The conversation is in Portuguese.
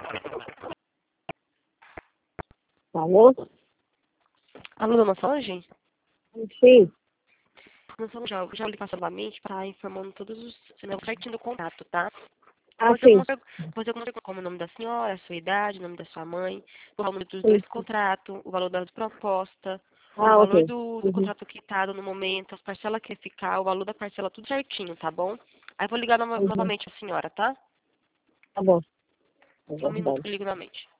Alô? Alô, dona Solange? Sim. Dona Solange, já lhe passou novamente para informando todos os certinho do contrato, tá? Ah, Fazer sim. algumas perguntas, como o nome da senhora, a sua idade, o nome da sua mãe, o valor dos Sim. dois contratos, o valor da proposta, o Ah, valor ok. do contrato quitado no momento, as parcelas que ficar, o valor da parcela, tudo certinho, tá bom? Aí eu vou ligar Uhum. novamente a senhora, tá? Tá bom. É Só um minuto verdade. que eu ligo novamente.